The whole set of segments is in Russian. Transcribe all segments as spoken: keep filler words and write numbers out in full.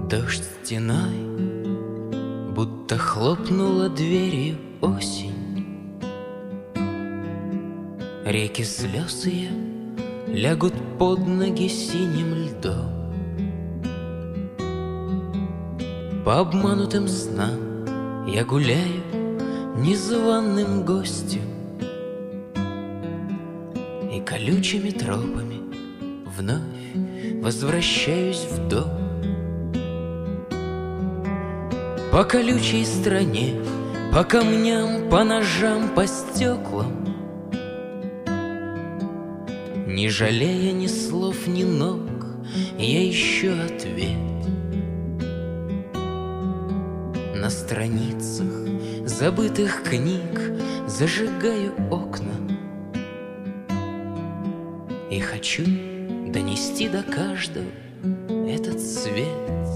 Дождь стеной, будто хлопнула дверью осень. Реки слез ее лягут под ноги синим льдом. По обманутым снам я гуляю незваным гостем, и колючими тропами вновь возвращаюсь в дом. По колючей стране, по камням, по ножам, по стеклам, не жалея ни слов, ни ног, я ищу ответ. На страницах забытых книг зажигаю окна и хочу донести до каждого этот свет.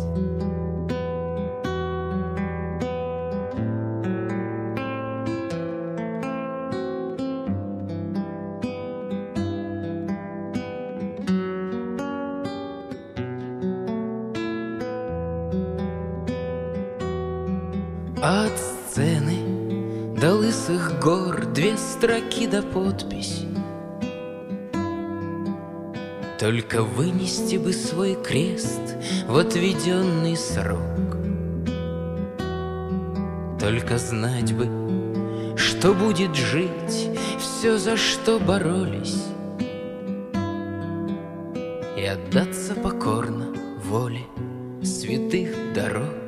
От сцены до лысых гор две строки да подпись. Только вынести бы свой крест в отведенный срок. Только знать бы, что будет жить все, за что боролись, и отдаться покорно воле святых дорог.